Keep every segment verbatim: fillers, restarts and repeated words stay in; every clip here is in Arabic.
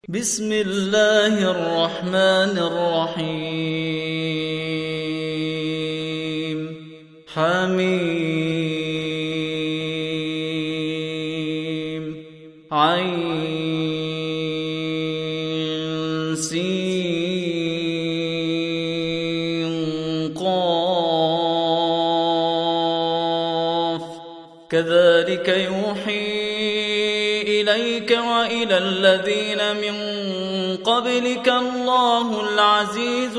بسم الله الرحمن الرحيم حميم عين سين قاف كذلك يوحي إليك وإلى الذين من قبلك الله العزيز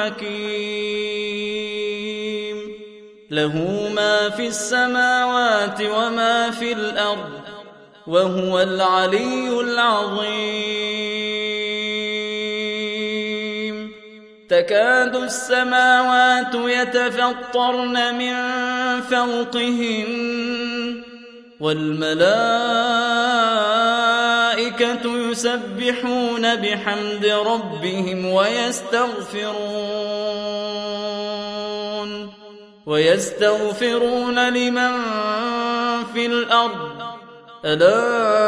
الحكيم له ما في السماوات وما في الأرض وهو العلي العظيم تكاد السماوات يتفطرن من فوقهن والملائكة يسبحون بحمد ربهم ويستغفرون ويستغفرون لمن في الأرض ألا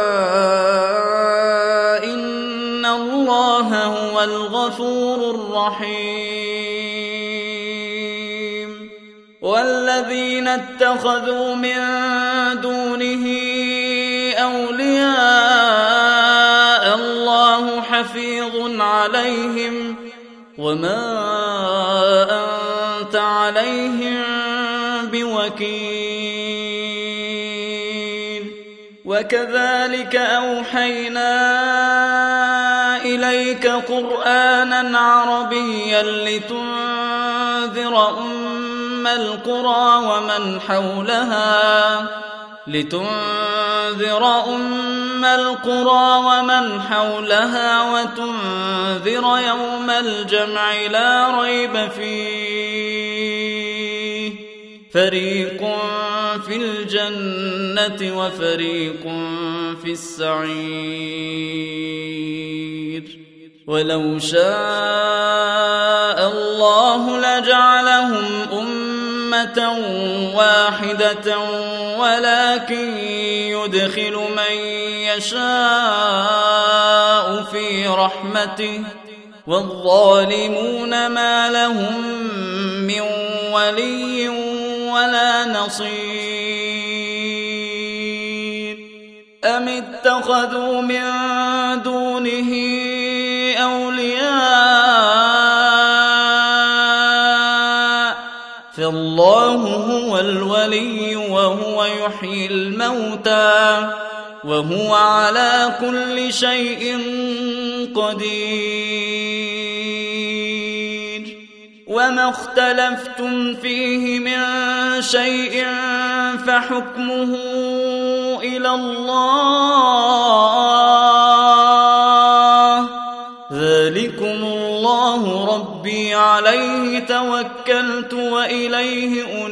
إن الله هو الغفور الرحيم والذين اتخذوا من دونه أولياء الله حفيظ عليهم وما أنت عليهم بوكيل وكذلك أوحينا إليك قرآنا عربيا لتنذر أم القرى ومن حولها لتنذر أم القرى ومن حولها وتنذر يوم الجمع لا ريب فيه فريق في الجنة وفريق في السعير ولو شاء الله لجعلهم أمة واحدة ولكن يدخل من يشاء في رحمته والظالمون ما لهم من ولي ولا نصير أم اتخذوا من دونه أولياء فالله هو الولي وهو يحيي الموتى وهو على كل شيء قدير وما اختلفتم فيه من شيء فحكمه إلى الله ذلكم الله ربي عليه توكلت وإليه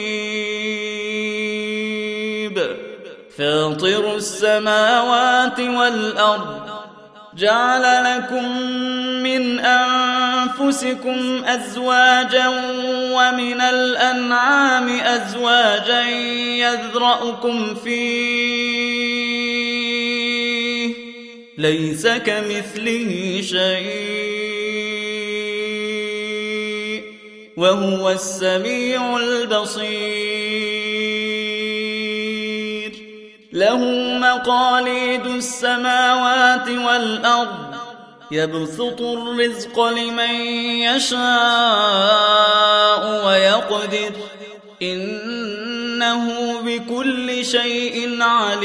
أنيب فاطر السماوات والأرض جعل لكم من أنفسكم أزواجا ومن الأنعام أزواجا يذرأكم فيه ليس كمثله شيء وهو السميع البصير له مقاليد السماوات والأرض يبسط الرزق لمن يشاء ويقدر إنه بكل شيء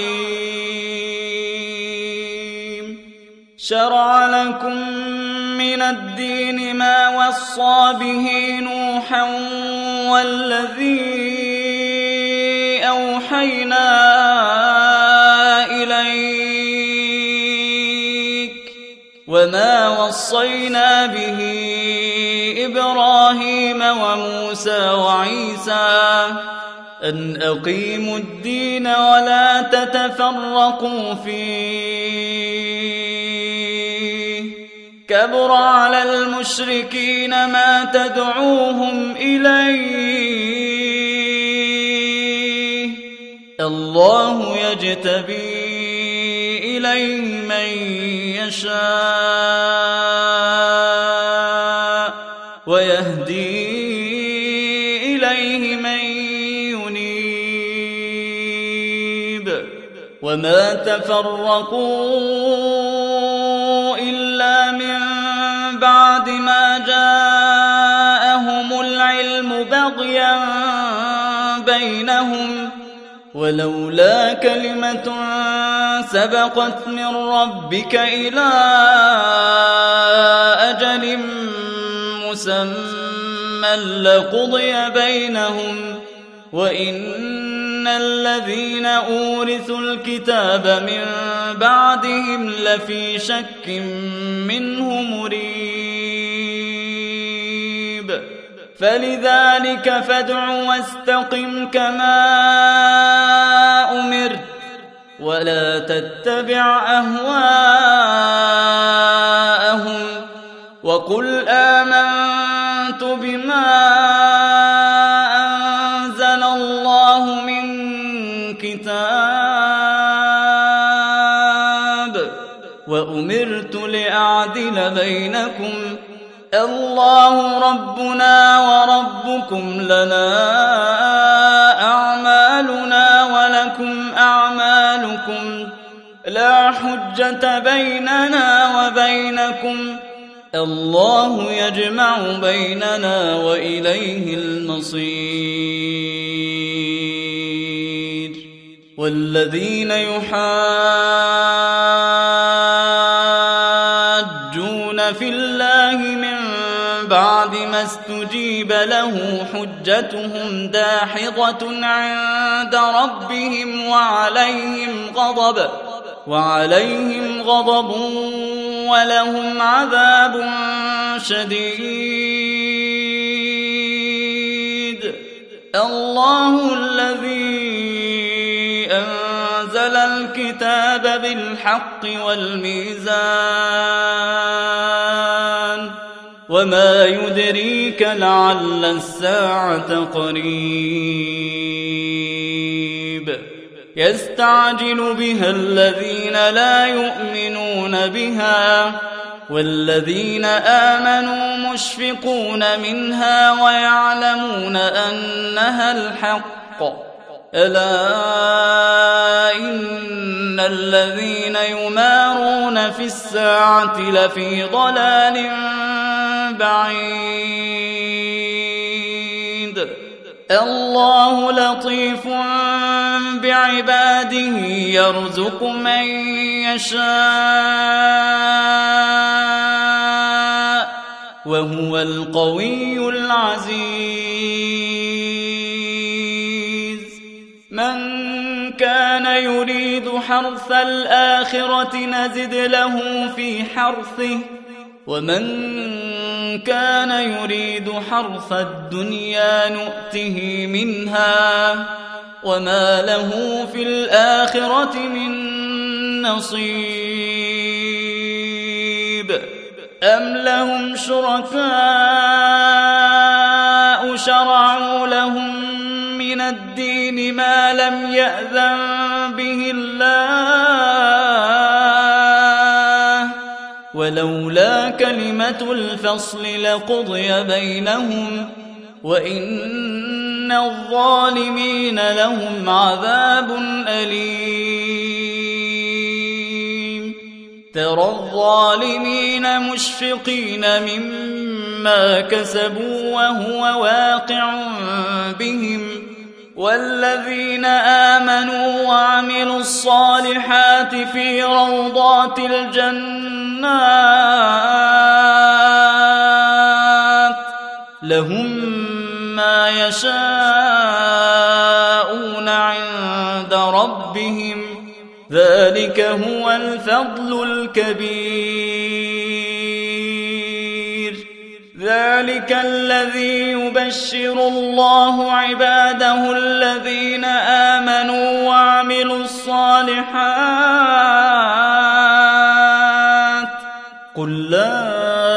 عليم شرع لكم من الدين ما وصى به نوحا والذي أوحينا وما وصينا به إبراهيم وموسى وعيسى أن أقيموا الدين ولا تتفرقوا فيه كبر على المشركين ما تدعوهم إليه الله يجتبي إليه من يشاء ويهدي إليه من ينيب وما تفرقوا إلا من بعد ما جاءهم العلم بغيا بينهم ولولا كلمة سبقت من ربك إلى أجل مسمى لقضي بينهم وإن الذين أورثوا الكتاب من بعدهم لفي شك منه مريب فلذلك فادع واستقم كما أمرت ولا تتبع أهواءهم وقل آمنت بما أنزل الله من كتاب وأمرت لأعدل بينكم الله ربنا وربكم لنا أعمالنا ولكم أعمالكم لا حجة بيننا وبينكم الله يجمع بيننا وإليه المصير والذين يحاجون في الله من بعد ما استجيب له حجتهم داحضة عند ربهم وعليهم غضب وعليهم غضب ولهم عذاب شديد الله الذي أنزل الكتاب بالحق والميزان وما يدريك لعل الساعة قريب يستعجل بها الذين لا يؤمنون بها والذين آمنوا مشفقون منها ويعلمون أنها الحق ألا إن الذين يمارون في الساعة لفي ضلال بعيد الله لطيف بعباده يرزق من يشاء وهو القوي العزيز من كان يريد حرث الآخرة نزد له في حرثه ومن كان يريد حرث الدنيا نؤته منها وما له في الآخرة من نصيب أم لهم شركاء شرعوا لهم من الدين ما لم يأذن به الله ولولا كلمة الفصل لقضي بينهم وإن الظالمين لهم عذاب أليم ترى الظالمين مشفقين مما كسبوا وهو واقع بهم والذين آمنوا وعملوا الصالحات في روضات الجنات لهم ما يشاءون عند ربهم ذلك هو الفضل الكبير ذلك الذي يبشر الله عباده الذين آمنوا وعملوا الصالحات قل لا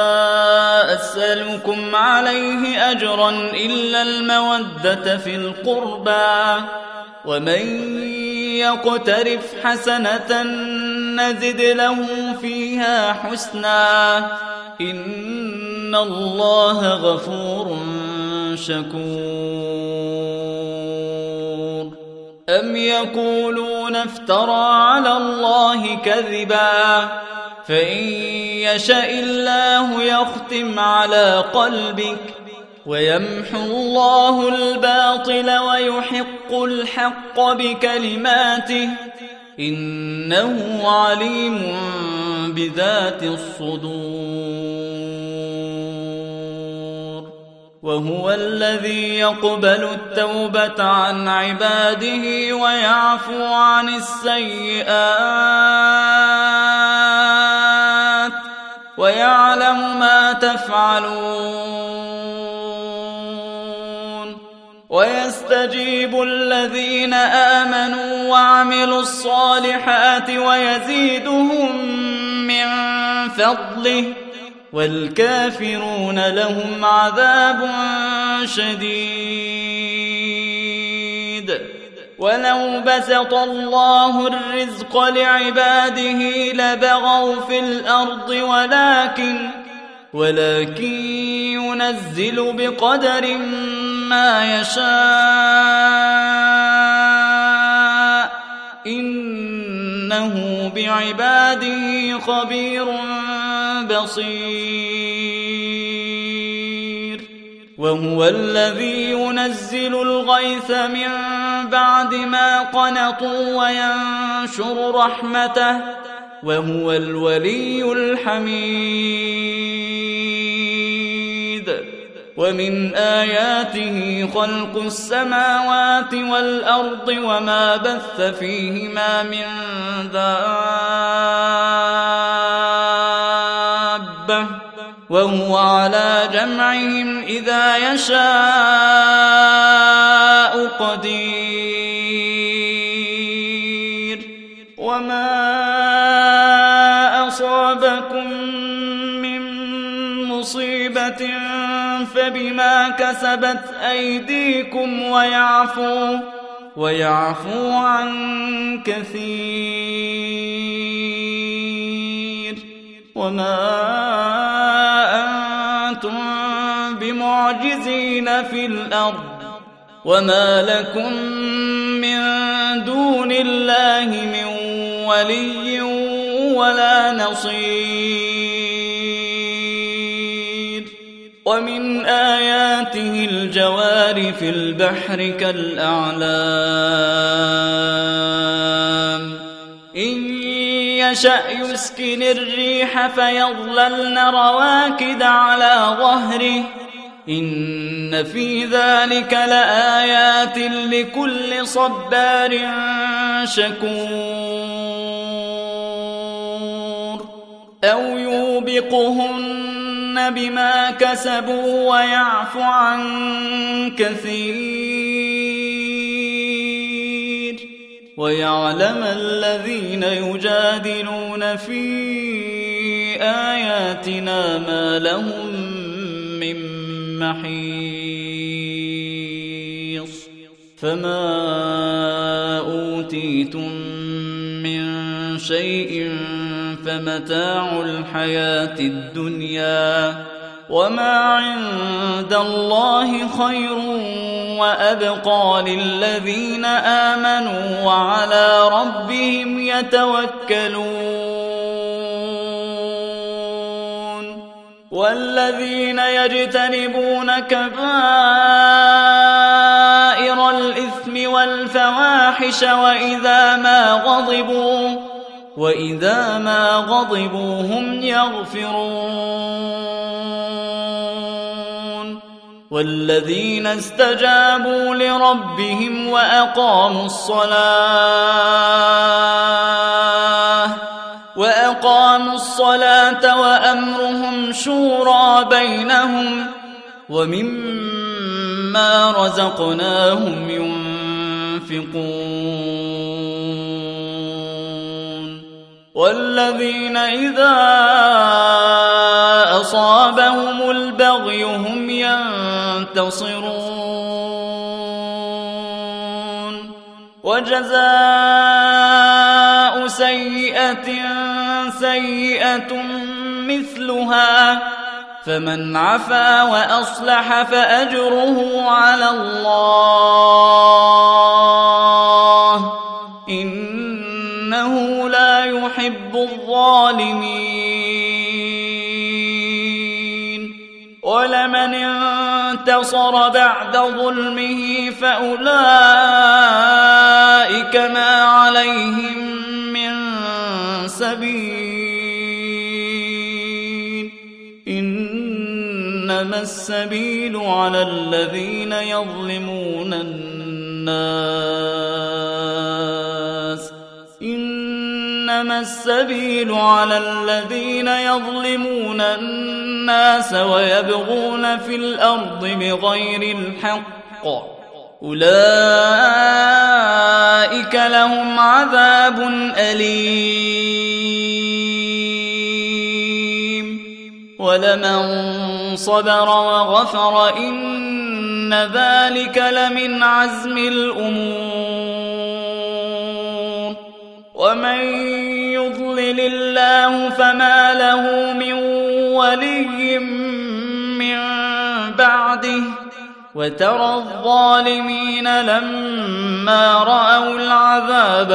أسألكم عليه أجرا إلا المودة في القربى ومن يقترف حسنة نزد له فيها حسنا إن الله غفور شكور أم يقولون افترى على الله كذبا فإن يشاء الله يختم على قلبك ويمحو الله الباطل ويحق الحق بكلماته إنه عليم بذات الصدور وهو الذي يقبل التوبة عن عباده ويعفو عن السيئات ويعلم ما تفعلون ويستجيب الذين آمنوا وعملوا الصالحات ويزيدهم من فضله والكافرون لهم عذاب شديد ولو بسط الله الرزق لعباده لبغوا في الأرض ولكن ولكن ينزل بقدر ما يشاء إنه بعباده خبير بصير وهو الذي ينزل الغيث من بعد ما قنطوا وينشر رحمته وهو الولي الحميد ومن آياته خلق السماوات والأرض وما بث فيهما من دابة وهو على جمعهم إذا يشاء قدير وما أصابكم من مصيبة فبما كسبت أيديكم ويعفو ويعفو عن كثير وما أنتم بمعجزين في الأرض وما لكم من دون الله من ولي ولا نصير ومن آياته الجوار في البحر كالأعلام إن يشأ يسكن الريح فيظللن رواكد على ظهره إن في ذلك لآيات لكل صبار شكور أو يوبقهن بما كسبوا ويعفو عن كثير ويعلم الذين يجادلون في آياتنا ما لهم من محيص فما أوتيتم من شيء فمتاع الحياة الدنيا وما عند الله خير وأبقى للذين آمنوا وعلى ربهم يتوكلون والذين يجتنبون كبائر الإثم والفواحش وإذا ما غضبوا وإذا ما غضبوا هم يغفرون والذين استجابوا لربهم وأقاموا الصلاة وأقاموا الصلاة وأمرهم شورى بينهم ومما رزقناهم ينفقون والذين إذا أصابهم البغي هم ينتصرون وجزاء سيئة سيئة سيئة مثلها فمن عفا وأصلح فأجره على الله إنه لا يحب الظالمين ولمن انتصر بعد ظلمه فأولئك ما عليهم من سبيل إنما السبيل على الذين يظلمون الناس إنما السبيل على الذين يظلمون الناس ويبغون في الأرض بغير الحق أولئك لهم عذاب أليم ولمن صبر وغفر إن ذلك لمن عزم الأمور ومن يضلل الله فما له من ولي من بعده وترى الظالمين لما رأوا العذاب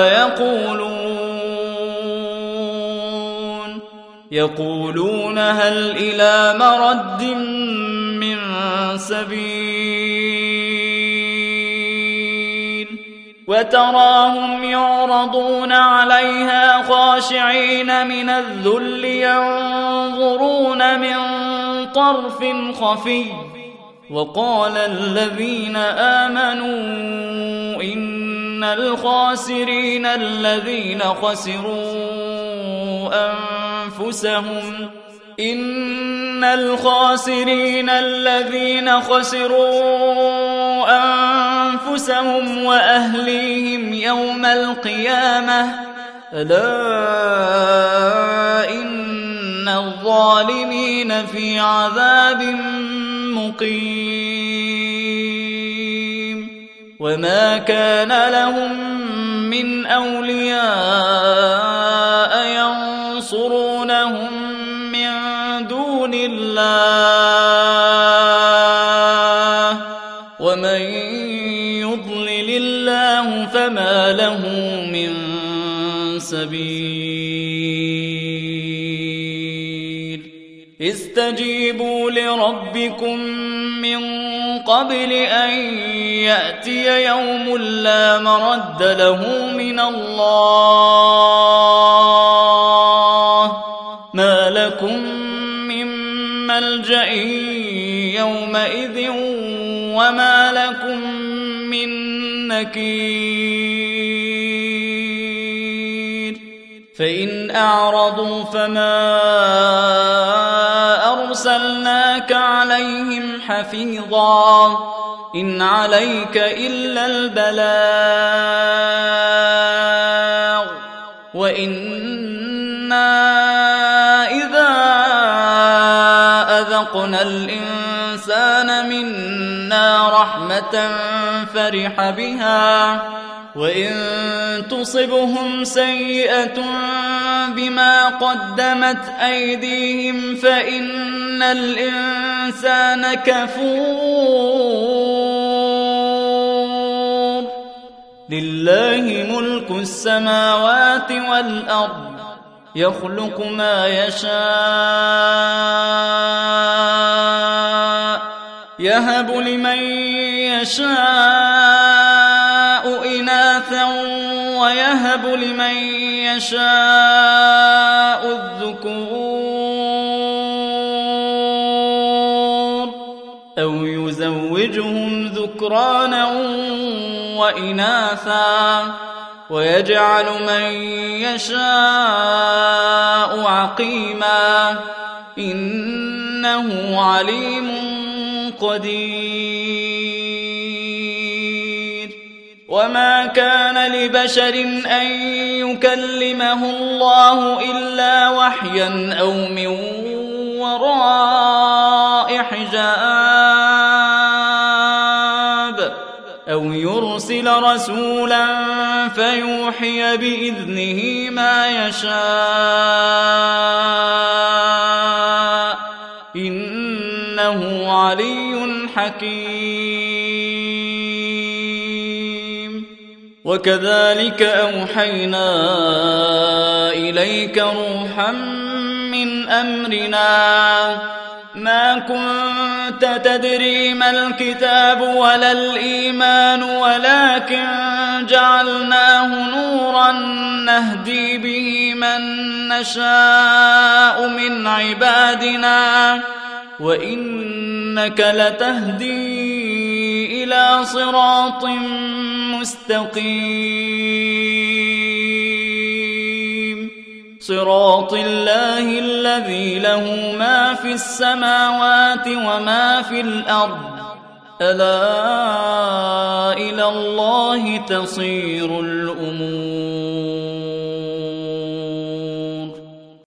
يقولون يقولون هل إلى مرد من سبيل وتراهم يعرضون عليها خاشعين من الذل ينظرون من طرف خفي وقال الذين آمنوا إن الخاسرين الذين خسروا أنفسهم إن الخاسرين الذين خسروا أنفسهم وأهليهم يوم القيامة ألا إن الظالمين في عذاب مقيم وما كان لهم من أولياء ينصرونهم من دون الله ومن يضلل الله فما له من سبيل استجيبوا لربكم من قبل أن يأتي يوم لا مرد له من الله ما لكم من ملجأ يومئذ وما لكم من نكير فإن أعرضوا فما أرسلناك عليهم حفيظا إن عليك إلا البلاغ وإنا إذا أذقنا الإنسان منا رحمة فرح بها وإن تصبهم سيئة بما قدمت أيديهم فإن الإنسان كفور لله ملك السماوات والأرض يخلق ما يشاء يهب لمن يشاء إناثا ويهب لمن يشاء الذكور أو يزوجهم ذكرانا وإناثا ويجعل من يشاء عقيما إنه عليم قدير وما كان لبشر أن يكلمه الله إلا وحيا أو من وراء حجاب أو يرسل يرسل رسولا فيوحي بإذنه ما يشاء إنه علي حكيم. وكذلك أوحينا إليك روحا من أمرنا ما كنت تدري ما الكتاب ولا الإيمان ولكن جعلناه نورا نهدي به من نشاء من عبادنا وإنك لتهدي إلى صراط مستقيم صراط الله الذي له ما في السماوات وما في الأرض ألا إلى الله تصير الأمور.